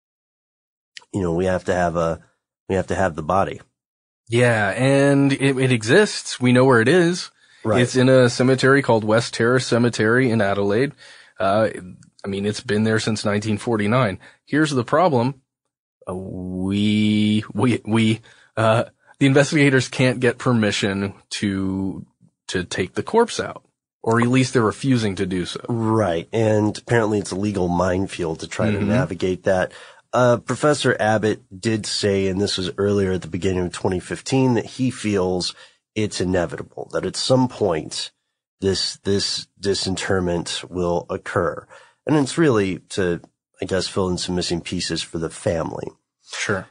you know, we have to have a, we have to have the body. Yeah, and it, it exists. We know where it is. Right. It's in a cemetery called West Terrace Cemetery in Adelaide. Uh, I mean, it's been there since nineteen forty-nine. Here's the problem. Uh, we, we, we, uh, the investigators can't get permission to, to take the corpse out, or at least they're refusing to do so. Right. And apparently it's a legal minefield to try Mm-hmm. to navigate that. Uh, Professor Abbott did say, and this was earlier at the beginning of twenty fifteen, that he feels it's inevitable, that at some point this, this disinterment will occur. And it's really to, I guess, fill in some missing pieces for the family. Sure.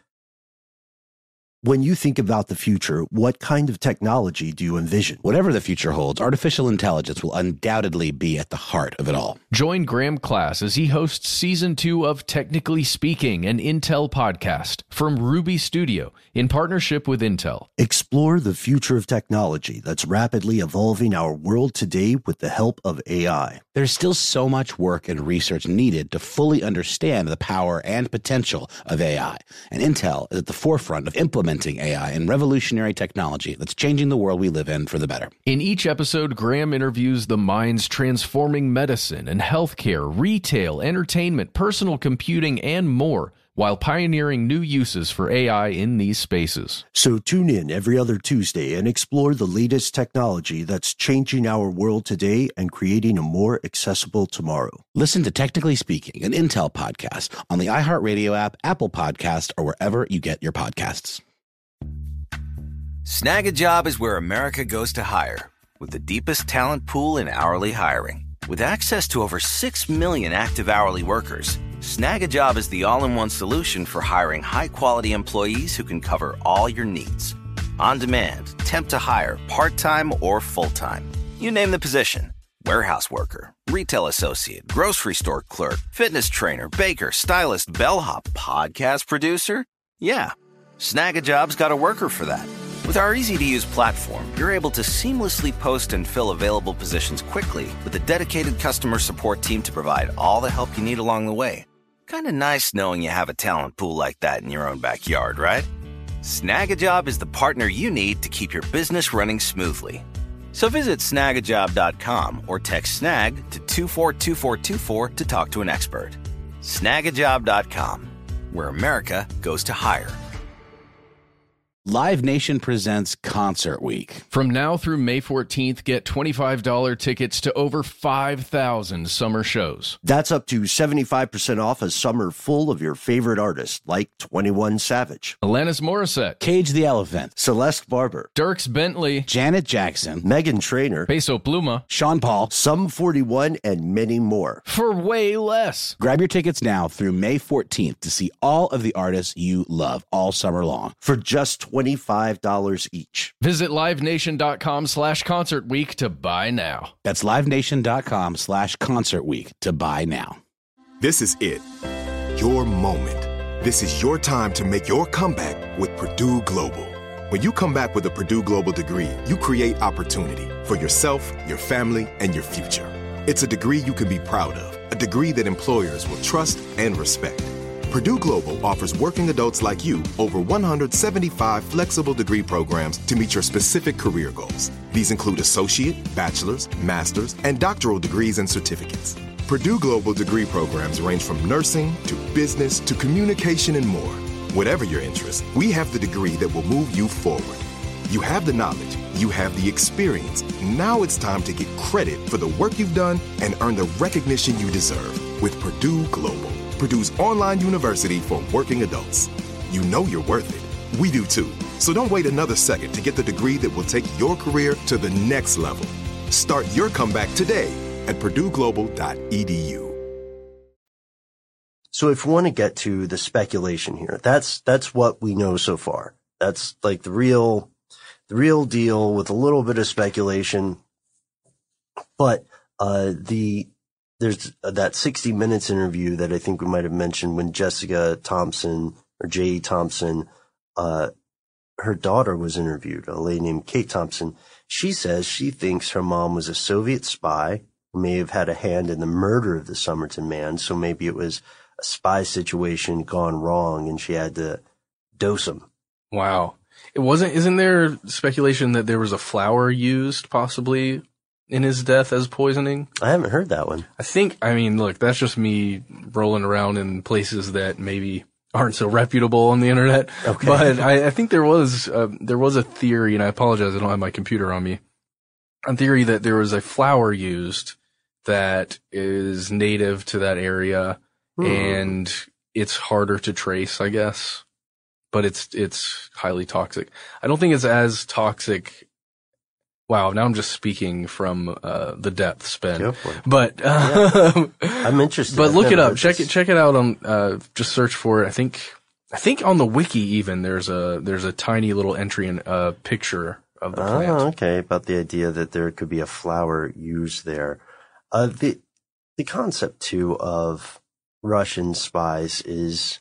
When you think about the future, what kind of technology do you envision? Whatever the future holds, artificial intelligence will undoubtedly be at the heart of it all. Join Graham Class as he hosts season two of Technically Speaking, an Intel podcast from Ruby Studio in partnership with Intel. Explore the future of technology that's rapidly evolving our world today with the help of A I. There's still so much work and research needed to fully understand the power and potential of A I, and Intel is at the forefront of implementing A I and revolutionary technology that's changing the world we live in for the better. In each episode, Graham interviews the minds transforming medicine and healthcare, retail, entertainment, personal computing, and more, while pioneering new uses for A I in these spaces. So tune in every other Tuesday and explore the latest technology that's changing our world today and creating a more accessible tomorrow. Listen to Technically Speaking, an Intel podcast on the iHeartRadio app, Apple Podcast, or wherever you get your podcasts. Snag a Job is where America goes to hire, with the deepest talent pool in hourly hiring. With access to over six million active hourly workers, Snag a Job is the all-in-one solution for hiring high-quality employees who can cover all your needs. On demand, temp to hire, part-time or full-time. You name the position. Warehouse worker, retail associate, grocery store clerk, fitness trainer, baker, stylist, bellhop, podcast producer. Yeah, Snag a Job's got a worker for that. With our easy-to-use platform, you're able to seamlessly post and fill available positions quickly with a dedicated customer support team to provide all the help you need along the way. Kind of nice knowing you have a talent pool like that in your own backyard, right? Snag a Job is the partner you need to keep your business running smoothly. So visit snag a job dot com or text snag to two four two four two four to talk to an expert. snag a job dot com, where America goes to hire. Live Nation presents Concert Week. From now through May fourteenth, get twenty-five dollars tickets to over five thousand summer shows. That's up to seventy-five percent off a summer full of your favorite artists like twenty-one Savage, Alanis Morissette, Cage the Elephant, Celeste Barber, Dierks Bentley, Janet Jackson, Meghan Trainor, Peso Pluma, Sean Paul, Sum forty-one, and many more. For way less. Grab your tickets now through May fourteenth to see all of the artists you love all summer long for just twenty-five dollars each. Visit livenation.com slash concert week to buy now. That's livenation.com slash concert week to buy now. This is it. Your moment. This is your time to make your comeback with Purdue Global. When you come back with a Purdue Global degree, you create opportunity for yourself, your family, and your future. It's a degree you can be proud of, a degree that employers will trust and respect. Purdue Global offers working adults like you over one hundred seventy-five flexible degree programs to meet your specific career goals. These include associate, bachelor's, master's, and doctoral degrees and certificates. Purdue Global degree programs range from nursing to business to communication and more. Whatever your interest, we have the degree that will move you forward. You have the knowledge, you have the experience. Now it's time to get credit for the work you've done and earn the recognition you deserve with Purdue Global, Purdue's online university for working adults. You know you're worth it. We do too. So don't wait another second to get the degree that will take your career to the next level. Start your comeback today at purdue global dot e d u. So if we want to get to the speculation here, that's, that's what we know so far. That's like the real, the real deal with a little bit of speculation. But, uh, the, there's that sixty minutes interview that I think we might have mentioned when Jessica Thompson or J E. Thompson, uh, her daughter was interviewed, a lady named Kate Thompson. She says she thinks her mom was a Soviet spy who may have had a hand in the murder of the Somerton man. So maybe it was a spy situation gone wrong and she had to dose him. Wow. It wasn't, isn't there speculation that there was a flower used possibly in his death as poisoning? I haven't heard that one. I think, I mean, look, that's just me rolling around in places that maybe aren't so reputable on the internet. Okay. But I, I think there was, uh, there was a theory, and I apologize, I don't have my computer on me, a theory that there was a flower used that is native to that area, hmm. and it's harder to trace, I guess. But it's, it's highly toxic. I don't think it's as toxic. Wow, now I'm just speaking from, uh, the depths, Ben. But, uh, yeah. I'm interested. But I've look it up. this. Check it, check it out on, uh, just search for it. I think, I think on the wiki even there's a, there's a tiny little entry in a picture of the plant. Oh, okay. About the idea that there could be a flower used there. Uh, the, the concept too of Russian spies is,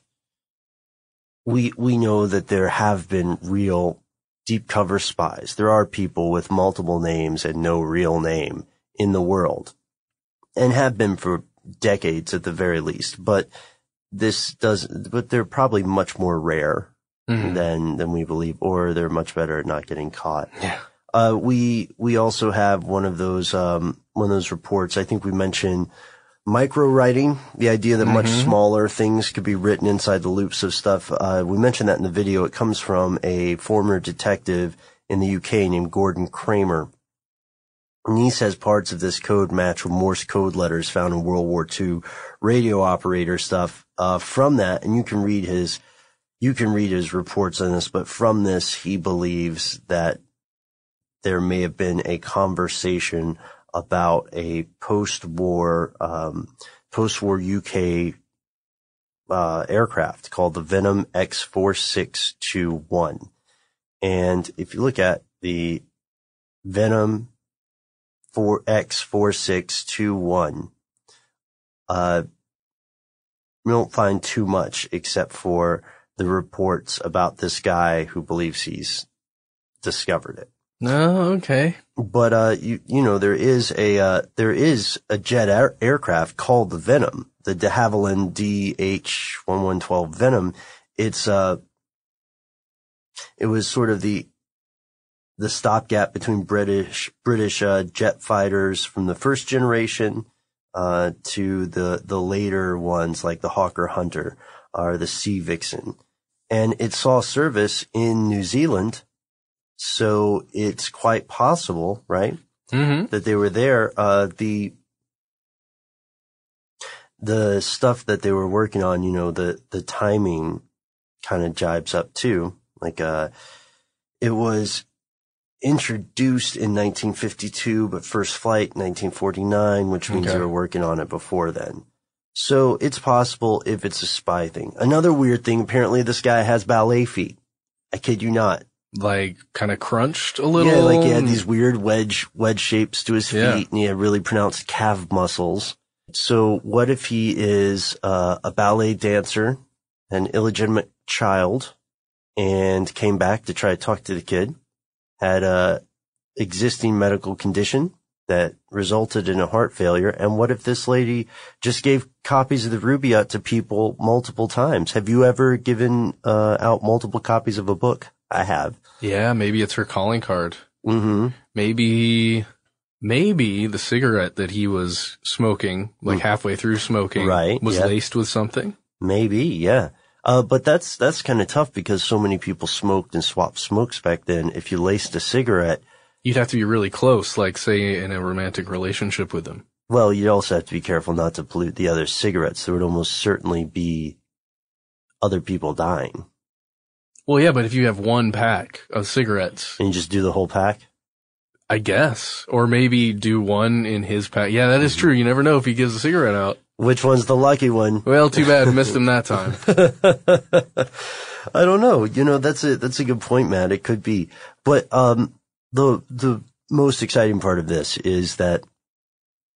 we, we know that there have been real deep cover spies. There are people with multiple names and no real name in the world, and have been for decades at the very least. But this does, but they're probably much more rare mm-hmm. than, than we believe, or they're much better at not getting caught. Yeah. Uh, we, we also have one of those, um, one of those reports. I think we mentioned micro writing, the idea that mm-hmm. much smaller things could be written inside the loops of stuff. Uh, we mentioned that in the video. It comes from a former detective in the U K named Gordon Kramer. And he says parts of this code match with Morse code letters found in World War Two radio operator stuff, uh, from that. And you can read his, you can read his reports on this, but from this, he believes that there may have been a conversation about a post-war, um, post-war U K, uh, aircraft called the Venom X four six two one. And if you look at the Venom X four six two one, uh, we don't find too much except for the reports about this guy who believes he's discovered it. No, okay. But, uh, you, you know, there is a, uh, there is a jet air- aircraft called the Venom, the de Havilland D H eleven twelve Venom. It's, uh, it was sort of the, the stopgap between British, British, uh, jet fighters from the first generation, uh, to the, the later ones like the Hawker Hunter or the Sea Vixen. And it saw service in New Zealand. So it's quite possible, right, mm-hmm. that they were there. Uh, the, the stuff that they were working on, you know, the, the timing kind of jibes up too. Like, uh, it was introduced in nineteen fifty-two, but first flight nineteen forty-nine, which means okay. they were working on it before then. So it's possible if it's a spy thing. Another weird thing, apparently this guy has ballet feet. I kid you not. Like kind of crunched a little. Yeah, like he had these weird wedge, wedge shapes to his feet yeah. and he had really pronounced calf muscles. So what if he is, uh, a ballet dancer, an illegitimate child, and came back to try to talk to the kid, had a existing medical condition that resulted in a heart failure. And what if this lady just gave copies of the Rubaiyat to people multiple times? Have you ever given, uh, out multiple copies of a book? I have. Yeah, maybe it's her calling card. Mm-hmm. Maybe, maybe the cigarette that he was smoking, like mm. halfway through smoking, right, was yeah. laced with something. Maybe, yeah. Uh, but that's, that's kind of tough because so many people smoked and swapped smokes back then. If you laced a cigarette, you'd have to be really close, like say in a romantic relationship with them. Well, you'd also have to be careful not to pollute the other cigarettes. There would almost certainly be other people dying. Well, yeah, but if you have one pack of cigarettes. And you just do the whole pack? I guess. Or maybe do one in his pack. Yeah, that is true. You never know if he gives a cigarette out. Which one's the lucky one? Well, too bad. Missed him that time. I don't know. You know, that's a, that's a good point, Matt. It could be. But, um, the, the most exciting part of this is that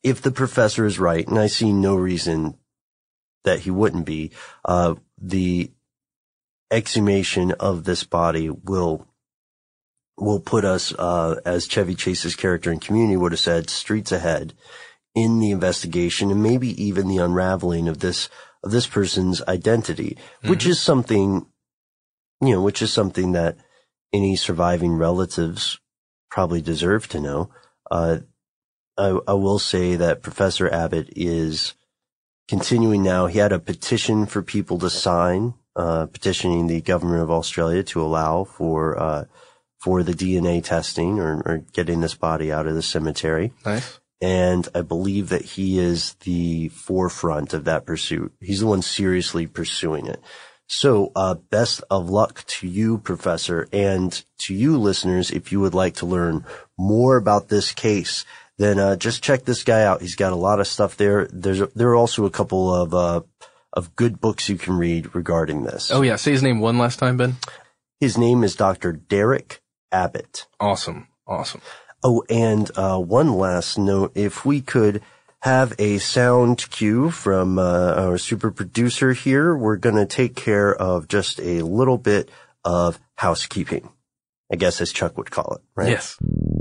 if the professor is right, and I see no reason that he wouldn't be, uh, the exhumation of this body will will put us, uh, as Chevy Chase's character in Community would have said, streets ahead in the investigation and maybe even the unraveling of this of this person's identity, mm-hmm. which is something, you know, which is something that any surviving relatives probably deserve to know. Uh, I, I will say that Professor Abbott is continuing now. He had a petition for people to sign, uh, petitioning the government of Australia to allow for, uh, for the D N A testing or, or getting this body out of the cemetery. Nice. And I believe that he is the forefront of that pursuit. He's the one seriously pursuing it. So, uh, best of luck to you, Professor, and to you, listeners. If you would like to learn more about this case, then, uh, just check this guy out. He's got a lot of stuff there. There's, a, there are also a couple of, uh, of good books you can read regarding this. Oh, yeah. Say his name one last time, Ben. His name is Doctor Derek Abbott. Awesome. Awesome. Oh, and, uh, one last note. If we could have a sound cue from uh, our super producer here, we're going to take care of just a little bit of housekeeping, I guess, as Chuck would call it, right? Yes.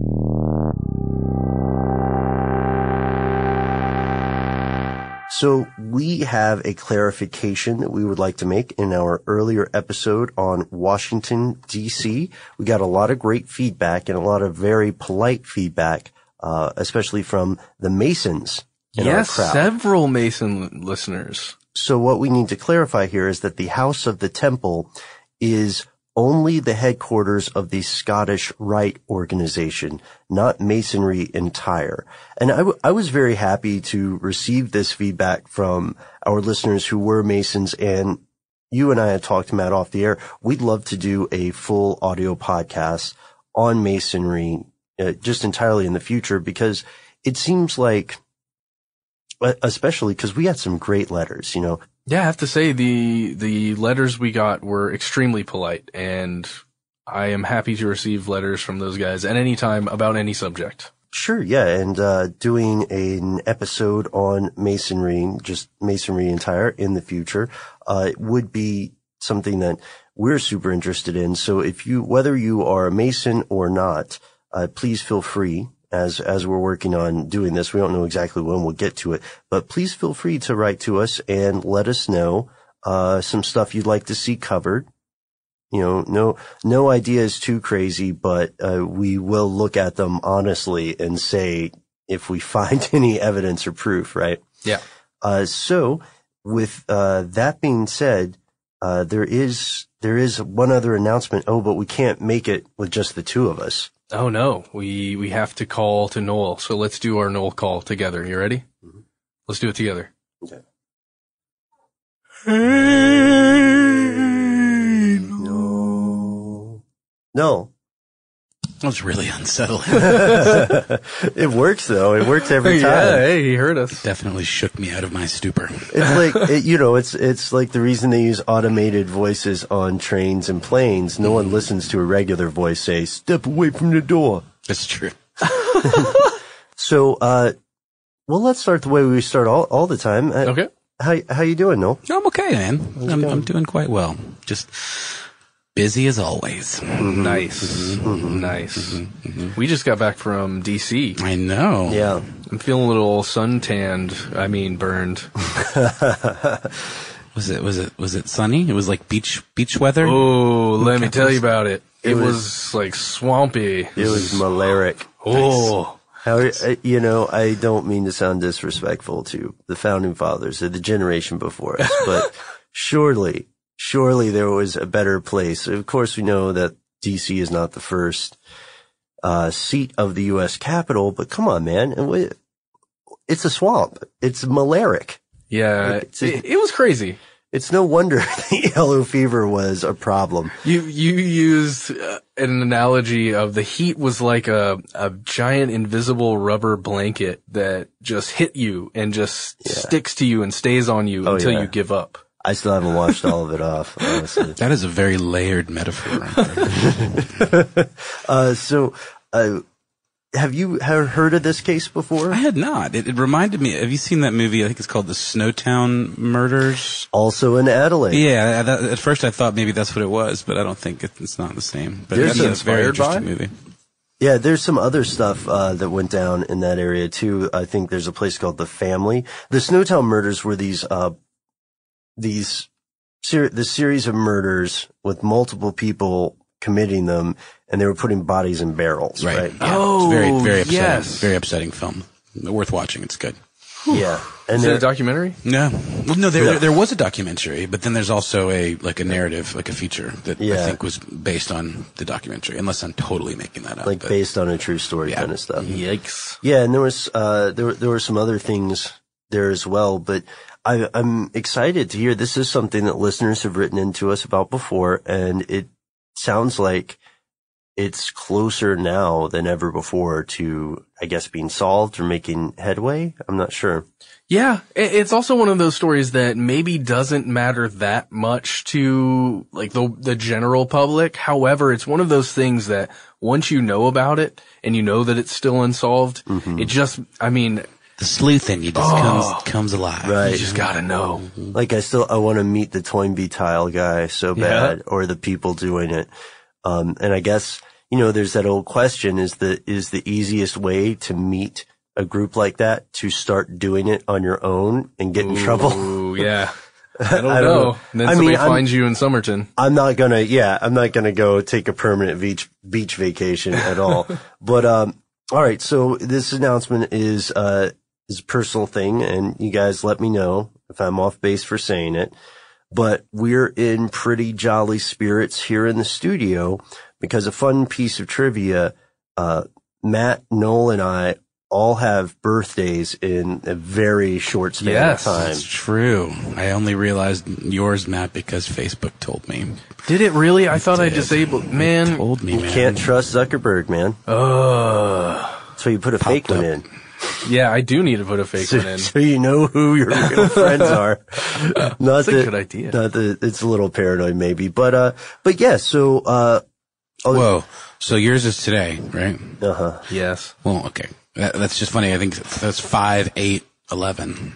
So we have a clarification that we would like to make in our earlier episode on Washington, D C. We got a lot of great feedback and a lot of very polite feedback, uh, especially from the Masons. Yes, several Mason listeners. So what we need to clarify here is that the House of the Temple is only the headquarters of the Scottish Rite organization, not Masonry entire. And I, w- I was very happy to receive this feedback from our listeners who were Masons, and you and I had talked, Matt, off the air. We'd love to do a full audio podcast on Masonry, uh, just entirely in the future, because it seems like, especially because we had some great letters, you know. Yeah, I have to say the the letters we got were extremely polite, and I am happy to receive letters from those guys at any time about any subject. Sure, yeah, and uh doing an episode on Masonry, just Masonry entire in the future, uh would be something that we're super interested in. So if you, whether you are a Mason or not, uh please feel free. As, as we're working on doing this, we don't know exactly when we'll get to it, but please feel free to write to us and let us know, uh, some stuff you'd like to see covered. You know, no, no idea is too crazy, but, uh, we will look at them honestly and say if we find any evidence or proof, right? Yeah. Uh, so with, uh, that being said, uh, there is, there is one other announcement. Oh, but we can't make it with just the two of us. Oh no, we, we have to call to Noel. So let's do our Noel call together. You ready? Mm-hmm. Let's do it together. Okay. Hey, no. No. That was really unsettling. It works though. It works every time. Yeah, hey, he heard us. It definitely shook me out of my stupor. It's like, it, you know, it's, it's like the reason they use automated voices on trains and planes. No one listens to a regular voice say, step away from the door. That's true. So, uh, well, let's start the way we start all, all the time. Uh, okay. How, how you doing, Noel? I'm okay, man. I'm, I'm doing quite well. Just busy as always. Mm-hmm. Nice. Mm-hmm. Nice. Mm-hmm. Mm-hmm. We just got back from D C. I know. Yeah. I'm feeling a little suntanned. I mean, burned. Was it, was it, was it sunny? It was like beach, beach weather? Oh, let okay. me tell you about it. It, it was, was like swampy. It was malaric. Oh. How, you know, I don't mean to sound disrespectful to the founding fathers or the generation before us, but surely, surely there was a better place. Of course, we know that D C is not the first uh seat of the U S Capitol, but come on, man. It's a swamp. It's malaric. Yeah, it's a, it, it was crazy. It's no wonder the yellow fever was a problem. You you used uh, an analogy of the heat was like a a giant invisible rubber blanket that just hit you and just yeah. sticks to you and stays on you oh, until yeah. you give up. I still haven't washed all of it off, honestly. That is a very layered metaphor. uh, so, uh, have you heard of this case before? I had not. It, it reminded me. Have you seen that movie? I think it's called The Snowtown Murders. Also in Adelaide. Yeah. That, at first, I thought maybe that's what it was, but I don't think it, it's not the same. But There's that's a very interesting by? movie. Yeah, there's some other stuff uh that went down in that area too. I think there's a place called The Family. The Snowtown Murders were these uh these ser- the series of murders with multiple people committing them, and they were putting bodies in barrels, right? Right. Yeah. Oh, it's very, very upsetting. yes. Very upsetting film. Worth watching. It's good. Yeah. And Is there- it a documentary? No. Well, no, there, Yeah. there, there was a documentary, but then there's also a, like a narrative, like a feature that I Yeah. think was based on the documentary, unless I'm totally making that up. like but- based on a true story Yeah. kind of stuff. Yikes. Yeah, and there was uh there were- there were some other things there as well, but I I'm excited to hear this is something that listeners have written into us about before, and it sounds like it's closer now than ever before to, I guess, being solved or making headway. I'm not sure. Yeah, it- it's also one of those stories that maybe doesn't matter that much to like the the general public. However, it's one of those things that once you know about it and you know that it's still unsolved, it just, I mean, the sleuth in you just Oh. comes comes alive. Right. you just gotta know. Like I still I want to meet the Toynbee tile guy so Yeah. bad, or the people doing it. Um, and I guess, you know, there's that old question: is the is the easiest way to meet a group like that to start doing it on your own and get in trouble? Ooh, yeah. I don't, I don't know. know. And then I somebody mean, I'm- finds you in Somerton. I'm not gonna, yeah, I'm not gonna go take a permanent beach beach vacation at all. But um, all right, so this announcement is uh is a personal thing, and you guys let me know if I'm off base for saying it. But we're in pretty jolly spirits here in the studio because a fun piece of trivia, uh, Matt, Noel, and I all have birthdays in a very short span Yes, of time. That's true. I only realized yours, Matt, because Facebook told me. Did it really? I thought I did. disabled. Man. Told me, You man. can't trust Zuckerberg, man. Ugh. So you put a fake Popped one up. in. Yeah, I do need to put a fake So, one in. so you know who your real friends are. Not That's a that, good idea. Not that it's a little paranoid maybe, but, uh, but yeah, so, uh, oh, Whoa. So yours is today, right? uh-huh. Yes. Well, okay. That, that's just funny. I think that's five, eight, eleven.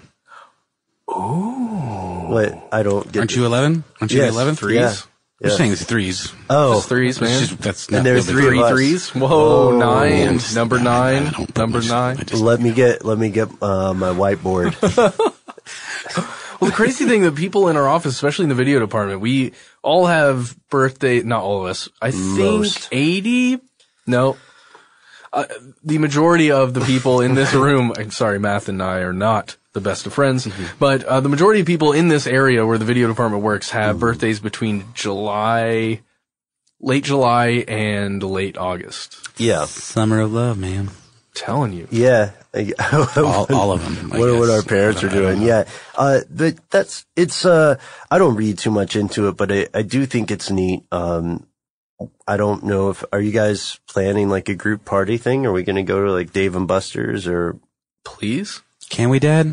What? I don't get Aren't you eleven? Aren't you Yes, the eleventh? threes? Yeah. We're Yeah. saying it's threes. Oh, Just threes, man. That's, just, that's not And there's really- three Three of us. threes. Whoa, Whoa. nine. I'm just- Number I- I nine. don't put Number much- nine. I just- let me get, let me get, uh, my whiteboard. Well, the crazy thing that people in our office, especially in the video department, we all have birthday, not all of us, I think Most. eighty? No. Uh, the majority of the people in this room, I'm sorry, Math and I are not the best of friends, but uh, the majority of people in this area where the video department works have birthdays between July, late July and late August. Yeah. Summer of love, man. Telling you. Yeah. All, all of them. I What, what guess. our parents I are don't- I don't doing. know. Yeah. Uh, but that's, it's, uh, I don't read too much into it, but I, I do think it's neat. Um, I don't know if, are you guys planning like a group party thing? Are we going to go to like Dave and Buster's or? Please? Can we, Dad?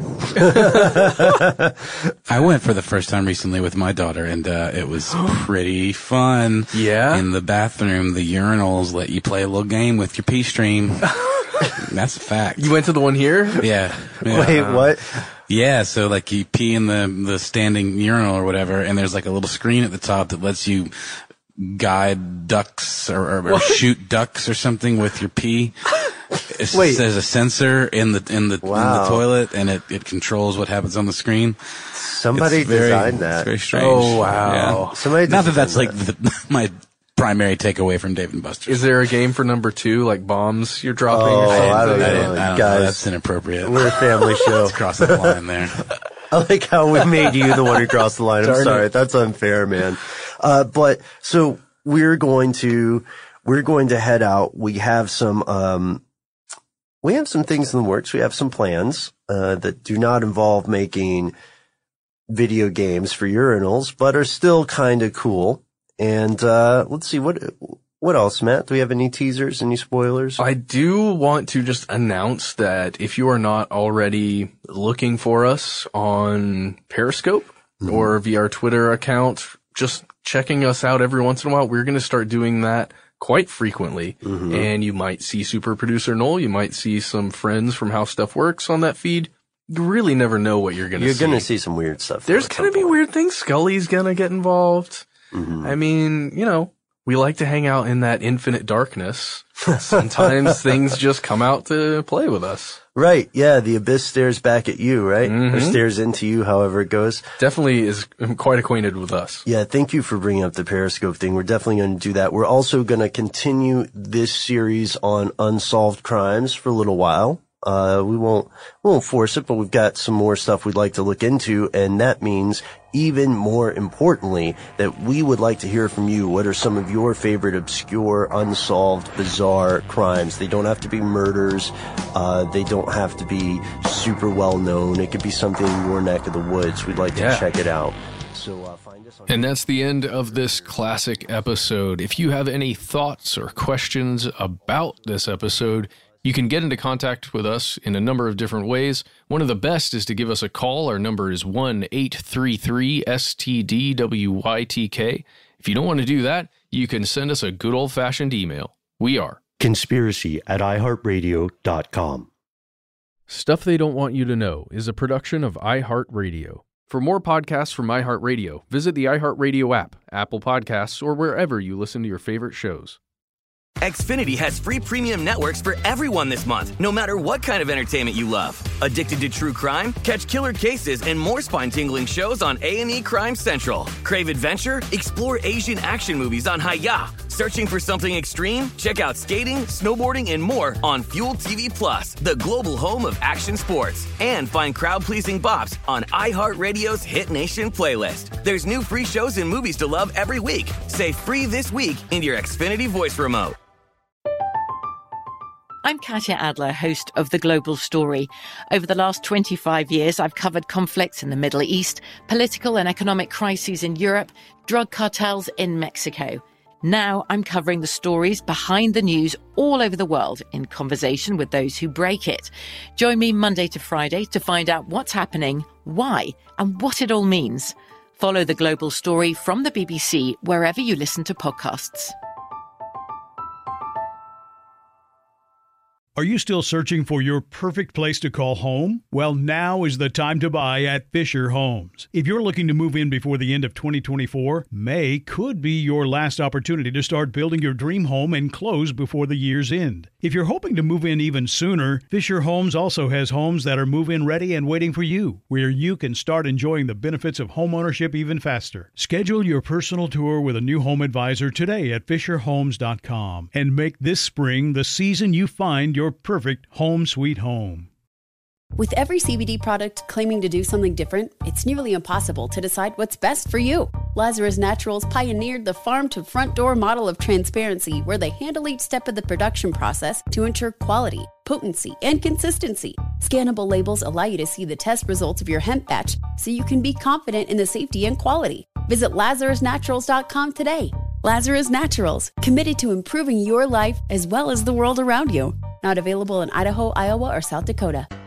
I went for the first time recently with my daughter, and uh, it was pretty fun. Yeah? In the bathroom, the urinals let you play a little game with your pee stream. That's a fact. You went to the one here? Yeah. yeah. Wait, what? Yeah, so like you pee in the the standing urinal or whatever, and there's like a little screen at the top that lets you guide ducks or, or, or shoot ducks or something with your pee. It's, Wait. There's a sensor in the in the in Wow. the toilet, and it, it controls what happens on the screen. Somebody It's very, designed It's that. very strange. Oh, wow. Yeah. Somebody Not that designed that's like the, my primary takeaway from Dave and Buster's. Is there a game for number two, like bombs you're dropping Oh, or something? I don't I, know. didn't- I don't Guys, know. That's inappropriate. We're a family show. Let's cross the line there. I like how we made you the one who crossed the line. I'm Darn sorry. it. That's unfair, man. Uh, but so we're going to, we're going to head out. We have some, um, we have some things in the works. We have some plans, uh, that do not involve making video games for urinals, but are still kind of cool. And, uh, let's see, what, what else, Matt? Do we have any teasers, any spoilers? I do want to just announce that if you are not already looking for us on Periscope Mm-hmm. or via our Twitter account, just checking us out every once in a while, we're going to start doing that quite frequently. Mm-hmm. And you might see Super Producer Noel. You might see some friends from How Stuff Works on that feed. You really never know what you're going to see. You're going to see some weird stuff. There's going to be weird things. Scully's going to get involved. Mm-hmm. I mean, you know, we like to hang out in that infinite darkness. Sometimes things just come out to play with us. Right. Yeah. The abyss stares back at you, right? Mm-hmm. Or stares into you, however it goes. Definitely is quite acquainted with us. Yeah. Thank you for bringing up the Periscope thing. We're definitely going to do that. We're also going to continue this series on unsolved crimes for a little while. Uh, we won't, we won't force it, but we've got some more stuff we'd like to look into. And that means, even more importantly, that we would like to hear from you. What are some of your favorite obscure, unsolved, bizarre crimes? They don't have to be murders. Uh, they don't have to be super well known. It could be something in your neck of the woods. We'd like to yeah. check it out. So, uh, find us on- and that's the end of this classic episode. If you have any thoughts or questions about this episode, you can get into contact with us in a number of different ways. One of the best is to give us a call. Our number is one eight three three S T D W Y T K. If you don't want to do that, you can send us a good old-fashioned email. We are conspiracy at i heart radio dot com. Stuff They Don't Want You to Know is a production of iHeartRadio. For more podcasts from iHeartRadio, visit the iHeartRadio app, Apple Podcasts, or wherever you listen to your favorite shows. Xfinity has free premium networks for everyone this month, no matter what kind of entertainment you love. Addicted to true crime? Catch killer cases and more spine-tingling shows on A and E Crime Central. Crave adventure? Explore Asian action movies on Hi-Ya. Searching for something extreme? Check out skating, snowboarding, and more on Fuel T V Plus, the global home of action sports. And find crowd-pleasing bops on iHeartRadio's Hit Nation playlist. There's new free shows and movies to love every week. Say free this week in your Xfinity voice remote. I'm Katya Adler, host of The Global Story. Over the last twenty-five years, I've covered conflicts in the Middle East, political and economic crises in Europe, drug cartels in Mexico. Now I'm covering the stories behind the news all over the world in conversation with those who break it. Join me Monday to Friday to find out what's happening, why, and what it all means. Follow The Global Story from the B B C wherever you listen to podcasts. Are you still searching for your perfect place to call home? Well, now is the time to buy at Fisher Homes. If you're looking to move in before the end of twenty twenty-four, May could be your last opportunity to start building your dream home and close before the year's end. If you're hoping to move in even sooner, Fisher Homes also has homes that are move-in ready and waiting for you, where you can start enjoying the benefits of homeownership even faster. Schedule your personal tour with a new home advisor today at fisher homes dot com and make this spring the season you find your perfect home sweet home. With every C B D product claiming to do something different, it's nearly impossible to decide what's best for you. Lazarus Naturals pioneered the farm-to-front-door model of transparency, where they handle each step of the production process to ensure quality, potency, and consistency. Scannable labels allow you to see the test results of your hemp batch, so you can be confident in the safety and quality. Visit lazarus naturals dot com today. Lazarus Naturals, committed to improving your life as well as the world around you. Not available in Idaho, Iowa, or South Dakota.